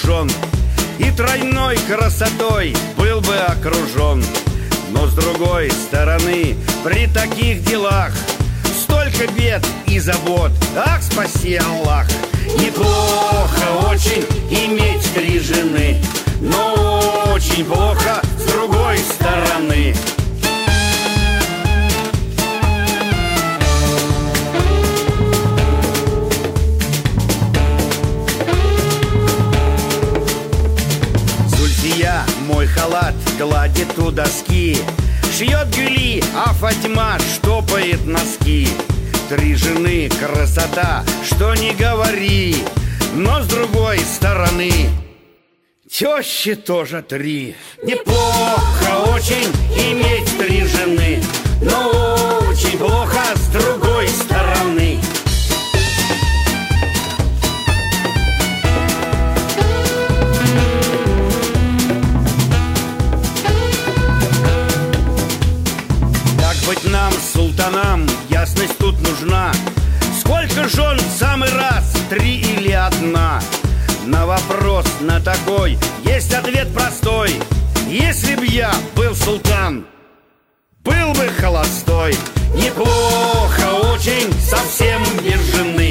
жен и тройной красотой был бы окружен. Но с другой стороны, при таких делах столько бед и забот, ах, спаси Аллах. Неплохо очень иметь 3 жены, но очень плохо с другой стороны. Зульфия мой халат гладит у доски, шьет Гюли, а Фатьма штопает носки. 3 жены красота, что не говори, но с другой стороны тещи тоже 3. Неплохо очень иметь 3 жены, но очень плохо с другой стороны. Как быть нам, султанам, ясность тут нужна. Сколько жен в самый раз, 3 или 1? На вопрос на такой есть ответ простой: если б я был султан, был бы холостой. Неплохо очень, совсем без жены,